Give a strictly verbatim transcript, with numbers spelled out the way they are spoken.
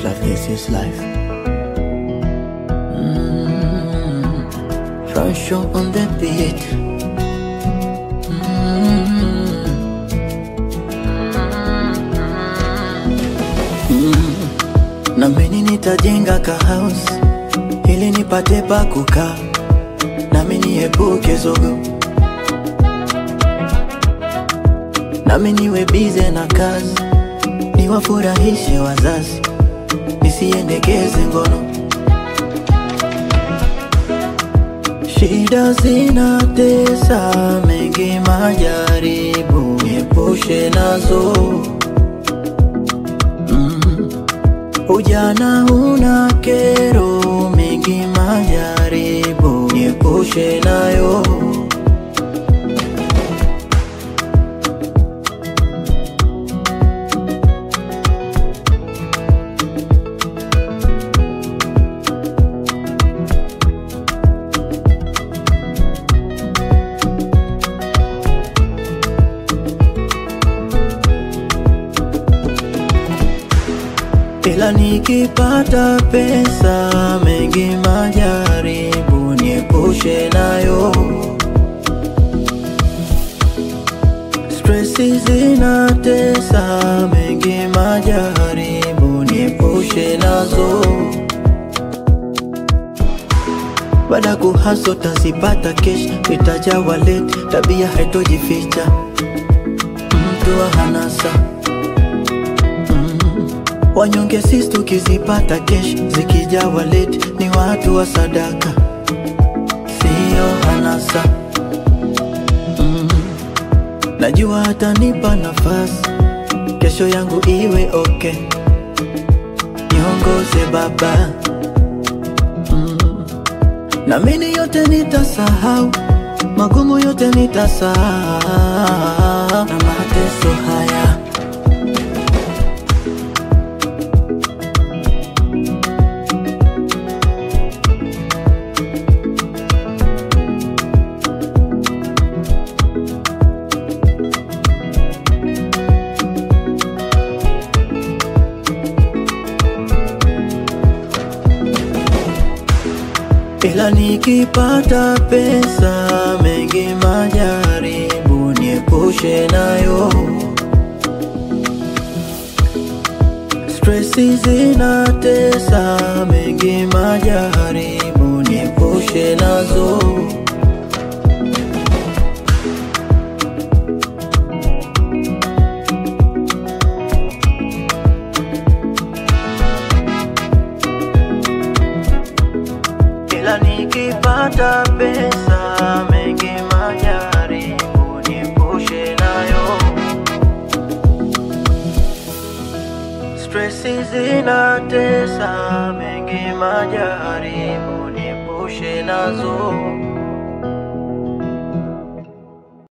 life, this is life. Mm. Front show on the beat. Mm. Mm. Na mimi nitajenga ka house ili nipate pa kukaa, na mimi niepuke zogo, na mimi niwe busy na kazi, niwafurahishe wazazi, nisiendekeze ngono. Shida zinatesa, mengi majaribu, niepushe nazo. mm. Ujana una kero, mengi majaribu, niepushe nayo. Ila nikipata pesa, mengi majaribu, niepushe nayo. Stressi zinatesa, mengi majaribu, niepushe nazo. Baada kuhaso tazipata kesh, itaja wallet, tabia haitojificha, mtu wa hanasa. Wanyonge sisi tukizipata kesh, zikija wallet ni watu wa sadaka, sio hanasa. mm. Najua atanipa nafasi, kesho yangu iwe okay, niongoze baba. mm. Na mimi yote nitasahau, magumu yote nitasahau, na mateso haya. Ila nikipata pesa, mengi majaribu, niepushe nayo. Stressi zinatesa, mengi majaribu, niepushe nazo. Ila nikipata pesa, mengi majaribu, niepushe nayo. Stressi zinatesa, mengi majaribu, niepushe nazo.